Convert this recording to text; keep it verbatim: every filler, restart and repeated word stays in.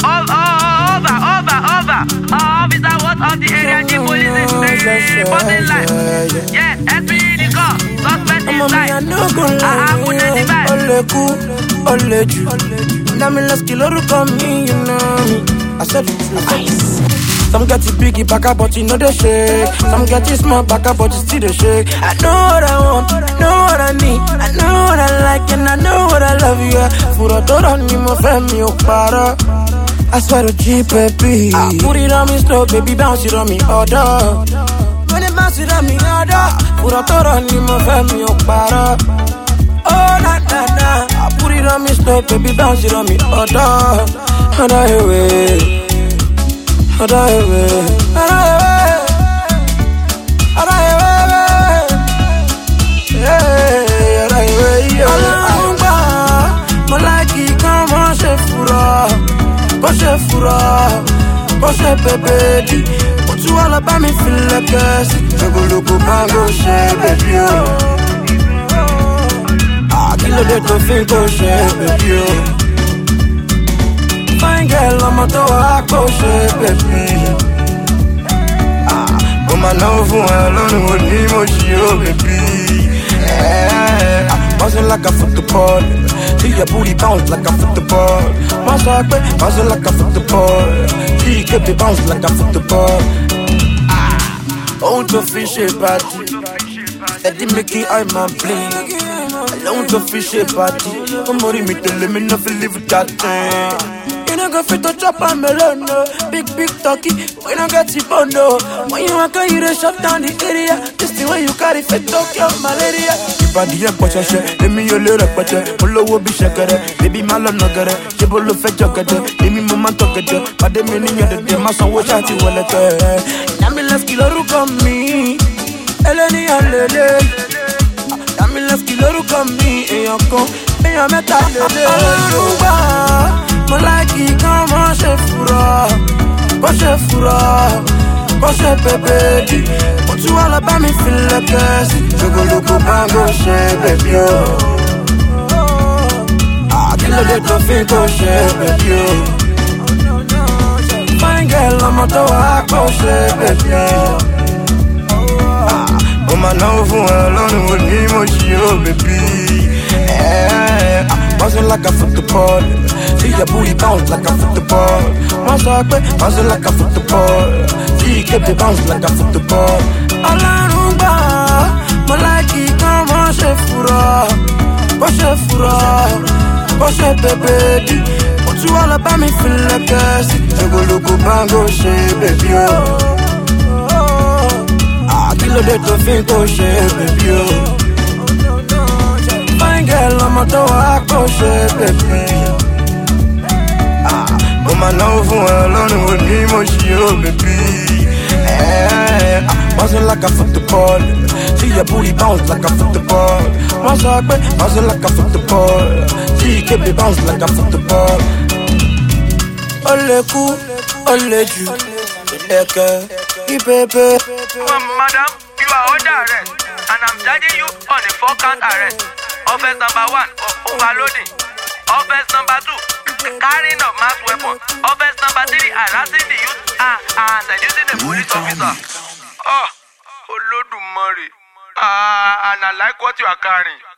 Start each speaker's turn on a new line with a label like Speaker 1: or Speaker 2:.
Speaker 1: over, over, over. Officer, what of the area? The police is reporting live. Yes, S P the car. Suspect is live. I put the device.
Speaker 2: Ole ku, ole ju. Dami let's kill me, you know me. I said the truth. Some get it biggie back up, but you know they shake. Some get it small back up, but you still they shake. I know what I want, I know what I need, I know what I like, and I know what I love, yeah. For a door on me, my family, oh, para. I swear to G, baby. I put it on me slow, baby, bounce it on me, order. When it bounce it on me, order. For a door on me, my family, oh, para. Oh, na, na, na. I put it on me slow, baby, bounce it on me, order. And I away. Ada ewe, ada ewe, ada ewe, yeah, ada ewe, yeah. Alamba, malaki kama shefura, ko shefura, ko shebebe di. Otu ala ba mi feel like a sick. Jogoluko bango she baby oh. Ah, kilo de to feel ko she baby oh. Fine girl, I'm a toa koshe, baby. Ah, but my love for alone would be motion, baby. Yeah, ah, bouncing like a football. See your booty bounce like a football. My sock, bouncing like a football. See you keep it bounce like a football. Ah, own to fish a party. Steady making I'm a bling. Alone to fish a party. I'm worried me to let me know if you live with that thing. You don't go fit to chop and melon, no. Big, big turkey, we don't get it on, no. When you want to, you don't shut down the area. This thing when you carry fit to kill malaria. If I did a potential, let me your little butter. Pull over be shakere, baby malon no get it. She pull up a jocket, let me moment to get it. But the meaning of the day, my son was at you, well, at her. Nami let's kill her come me. Eleni and Lele. Nami let's kill her come me. And you're come, and you're metal. Malaki kama shefura, ko shefura, ko shebebe di. Otu ala ba mi feel like a sick. Jogoluko bango she baby oh. Ah, kilo de to feel ko she baby oh. Fine girl, I'm a toa ko she baby oh. Ah, but my love for alone would be motion, baby. Yeah, ah, bouncing like a football. See your booty bounce like a football. My sock, bouncing like a football. See you keep it bounce like a football. Alarumba, malaki kama shefura, ko shefura, ko shebebe di. Otu ala ba mi feel like a sick. Jogoluko bango she baby oh. Ah, kilo de to feel ko she baby oh. Fine girl, I'm a toa koshe baby. But my love for alone would be motion, baby. Yeah, bouncing like a football. See your booty bounce like a football. My sock, bouncing like a football. See you keep it bounce like a football. Ole ku, ole ju, leke, ipepe.
Speaker 1: Madam, you are under arrest, and I'm charging you on a four-count arrest. Offense number one, overloading. Offense number two, carrying of mass weapon. Offense number three, harassing the youth and, and seducing the police officer. Oh, Olodumare. Ah, and I like what you are carrying.